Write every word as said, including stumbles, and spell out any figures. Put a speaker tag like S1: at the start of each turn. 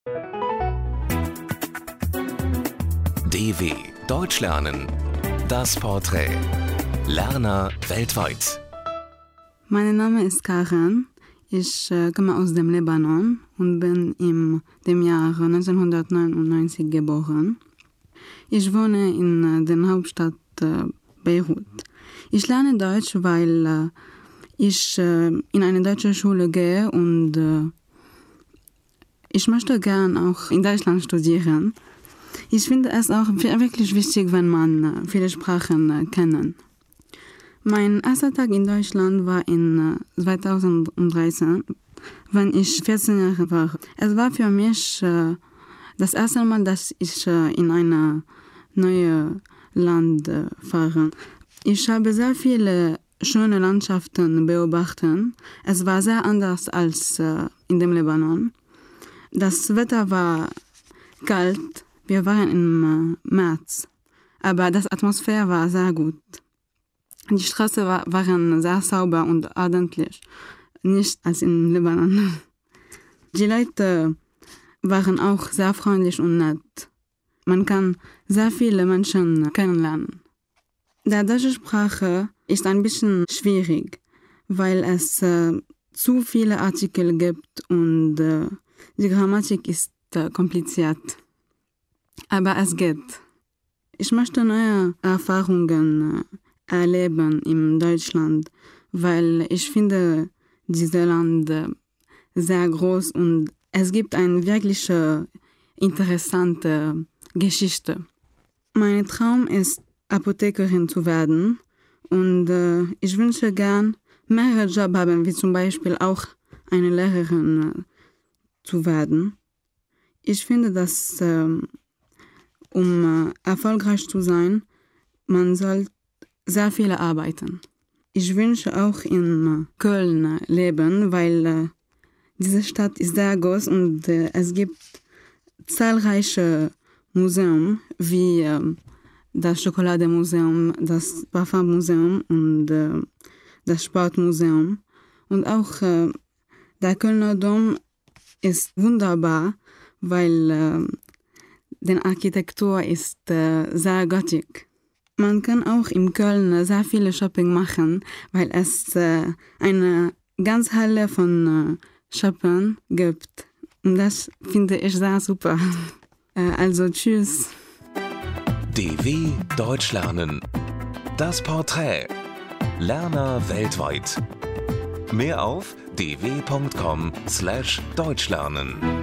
S1: D W Deutsch lernen. Das Porträt. Lerner weltweit.
S2: Mein Name ist Karen. Ich äh, komme aus dem Libanon und bin im dem Jahr neunzehnhundertneunundneunzig geboren. Ich wohne in äh, der Hauptstadt äh, Beirut. Ich lerne Deutsch, weil äh, ich äh, in eine deutsche Schule gehe und äh, ich möchte gern auch in Deutschland studieren. Ich finde es auch wirklich wichtig, wenn man äh, viele Sprachen äh, kennt. Mein erster Tag in Deutschland war in äh, zweitausenddreizehn, wenn ich vierzehn Jahre war. Es war für mich äh, das erste Mal, dass ich äh, in ein neues Land äh, fahre. Ich habe sehr viele schöne Landschaften beobachtet. Es war sehr anders als äh, in dem Libanon. Das Wetter war kalt. Wir waren im äh, März. Aber die Atmosphäre war sehr gut. Die Straßen war, waren sehr sauber und ordentlich. Nicht als in Libanon. Die Leute waren auch sehr freundlich und nett. Man kann sehr viele Menschen kennenlernen. Die deutsche Sprache ist ein bisschen schwierig, weil es äh, zu viele Artikel gibt und äh, die Grammatik ist äh, kompliziert. Aber es geht. Ich möchte neue Erfahrungen äh, erleben in Deutschland, weil ich finde dieses Land äh, sehr groß und es gibt eine wirklich äh, interessante Geschichte. Mein Traum ist, Apothekerin zu werden und äh, ich wünsche gern mehrere Jobs haben, wie zum Beispiel auch eine Lehrerin äh, zu werden. Ich finde, dass äh, um äh, erfolgreich zu sein, man soll sehr viel arbeiten. Ich wünsche auch in äh, Köln leben, weil äh, diese Stadt ist sehr groß und äh, es gibt zahlreiche Museen, wie äh, das Schokolademuseum, das Parfummuseum und äh, das Sportmuseum. Und auch äh, der Kölner Dom ist wunderbar, weil äh, die Architektur ist äh, sehr gothic. Man kann auch in Köln sehr viele Shopping machen, weil es äh, eine ganz Halle von äh, Shoppen gibt. Und das finde ich sehr super. äh, also tschüss.
S1: D W Deutsch lernen. Das Porträt. Lerner weltweit. Mehr auf d w punkt com slash deutschlernen.